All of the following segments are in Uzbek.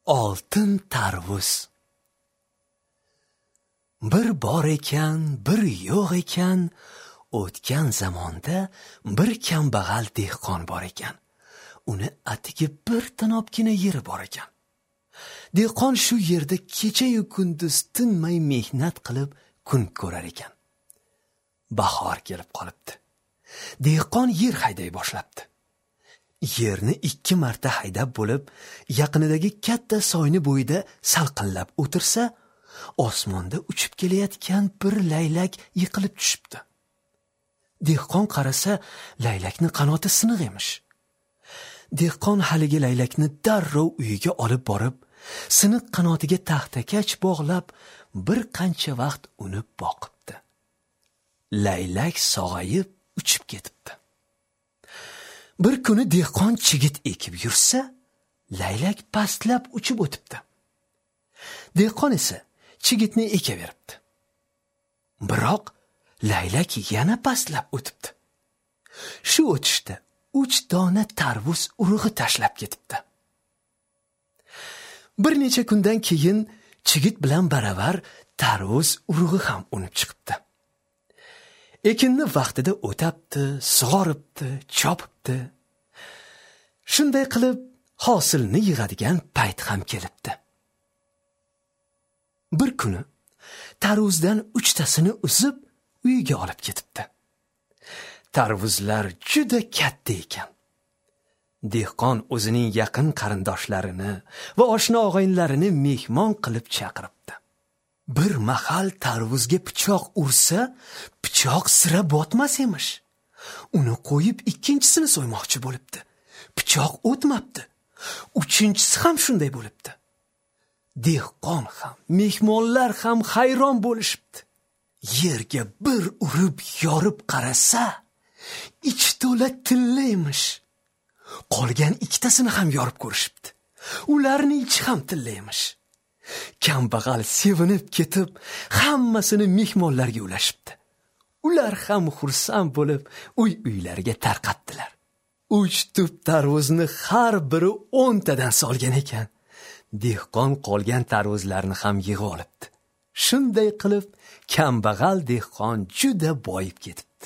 Oltin tarvuz. Bir bor ekan, bir yo'q ekan, o'tgan zamonda bir kambag'al dehqon bor ekan. Uni atigi bir tanobgina yeri bor ekan. Dehqon shu yerda kecha-yu kunduz tinmay mehnat qilib kun ko'rar ekan. Bahor kelib qolibdi. Dehqon yer hayday boshlabdi. Yerni 2 marta haydab bo'lib, yaqinidagi katta soyni bo'yida salqinlab o'tirsa, osmonda uchib kelayotgan bir laylak yiqilib tushibdi. Dehqon qarasa, laylakning qanoti siniq emish. Dehqon haligi laylakni darrov uyiga olib borib, siniq qanotiga taxtakach bog'lab, bir qancha vaqt uni boqibdi. Laylak sog'ayib uchib ketibdi. Bir kuni dehqon chigit ekib yursa, laylak pastlab uchib o'tibdi. Dehqon esa chigitni ekaveribdi. Biroq laylak yana pastlab o'tibdi. Shu o'tishda 3 dona tarvuz urug'i tashlab ketibdi. Bir necha kundan keyin chigit bilan baravar tarvuz urug'i ham unib chiqibdi. Ekinni vaqtida o'tabdi, sug'oribdi, chopibdi. Shunday qilib hosilni yig'adigan payt ham kelibdi. Bir kuni tarvuzdan 3 tasini uzib uyiga olib ketibdi. Tarvuzlar juda katta ekan. Dehqon o'zining yaqin qarindoshlarini va oshna og'aynilarini mehmon qilib chaqiribdi. Bir mahal tarvuzga pichoq ursa, pichoq sira botmas emish. Uni qo'yib ikkinchisini so'ymoqchi bo'libdi. Pichoq o'tmabdi. Uchinchisi ham shunday bo'libdi. Dehqon ham, mehmonlar ham hayron bo'lishibdi. Yerga bir urib yorib qarasa, ichi to'la tilla emish. Qolgan 2 tasini ham yorib ko'rishibdi. Ularning ichi ham tilla emish. Kambag'al sevinib ketib, hammasini mehmonlarga ulashibdi. Ular ham xursand bo'lib, uy-uylariga tarqatdilar. 3 tup tarvuzni har biri 10 tadan solgan ekan. Dehqon qolgan tarvuzlarni ham yig'ib olibdi. Shunday qilib, kambag'al dehqon juda boyib ketibdi.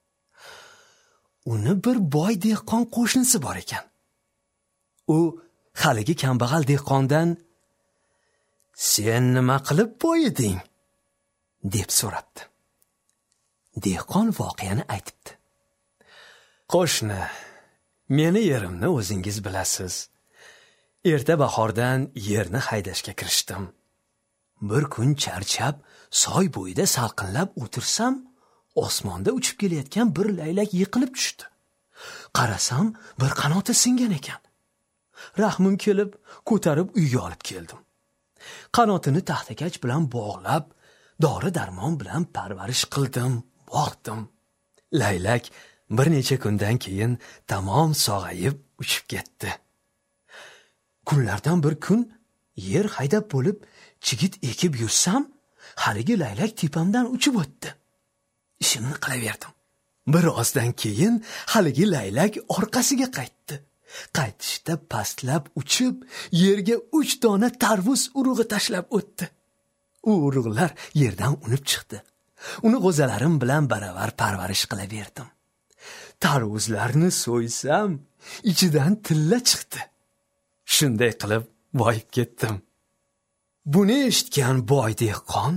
Uni bir boy dehqon qo'shnisi bor ekan. U haligi kambag'al dehqondan "Sen nima qilib boyiding?" deb so'rabdi. Dehqon voqeani aytibdi. "Qo'shni, meni yerimni o'zingiz bilasiz. Erta bahordan yerni haydashga kirishdim. Bir kun charchab, soy bo'yida salqinlab o'tirsam, osmonda uchib kelayotgan bir laylak yiqilib tushdi. Qarasam, bir qanoti singan ekan. Rahmim kelib, ko'tarib uyga olib keldim. Qanotini taxtakach bilan bog'lab, dori-darmon bilan parvarish qildim, boqdim. Laylak bir necha kundan keyin tamom sog'ayib uchib ketdi. Kunlardan bir kun yer haydab bo'lib, chigit ekib yursam, haligi laylak tepamdan uchib o'tdi. Ishimni qilaverdim. Bir ozdan keyin haligi laylak orqasiga qaytdi. Qaytishda pastlab uchib, yerga 3 dona tarvuz urug'i tashlab o'tdi. U urug'lar yerdan unib chiqdi. Uni g'o'zalarim bilan baravar parvarish qilaverdim. Tarvuzlarni so'ysam, ichidan tilla chiqdi. Shunday qilib boyib ketdim. Buni eshitgan boy dehqon,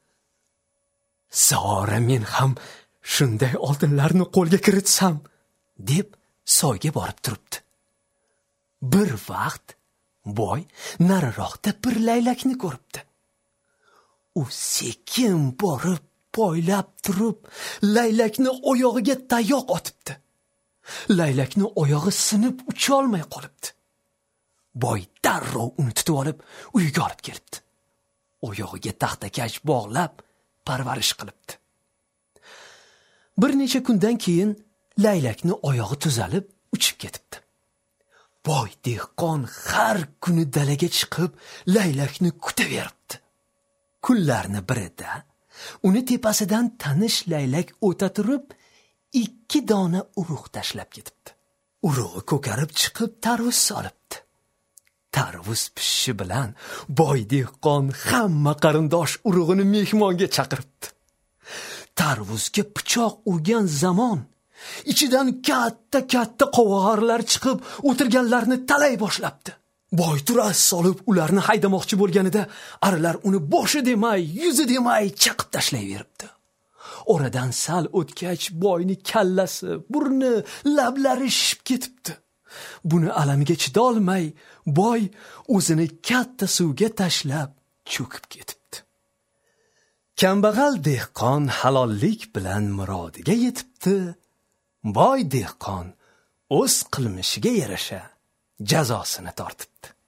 "Zora men ham shunday oltinlarni qo'lga kiritsam", deb soyga borib turibdi. Bir vaqt boy nariroqda bir laylakni ko'ribdi. U sekin borib, poylab turib, laylakni oyog'iga tayoq otibdi. Laylakni oyog'i sinib ucha olmay qolibdi. Boy darrov uni tutib olib, uyiga olib kelibdi. Oyog'iga taxtakach bog'lab, parvarish qilibdi. Bir necha kundan keyin laylakni oyog'i tuzalib, uchib ketibdi. Boy dehqon har kuni dalaga chiqib, laylakni kutaveribdi. Kunlarni birida uni tepasidan tanish laylak o'ta turib, 2 dona urug' tashlab ketibdi. Urug'i ko'karib chiqib tarvuz solibdi. tarvuz pishishi bilan boy dehqon hamma qarindosh urug'ini mehmonga chaqiribdi. Tarvuzga pichoq urgan zamon ichidan katta qovog'arlar chiqib o'tirganlarni talay boshlabdi. Boy turas solib ularni haydamoqchi bo'lganida arilar uni boshi demay, yuzi demay chaqib tashlayveribdi. Oradan sal o'tgach boyni kallasi, burni, lablari shishib ketibdi. Buni alamiga chidolmay, boy o'zini katta suvga tashlab cho'kib ketibdi. Kambag'al dehqon halollik bilan murodiga yetibdi. Boy dehqon o'z qilmishiga yarasha jazosini tortibdi.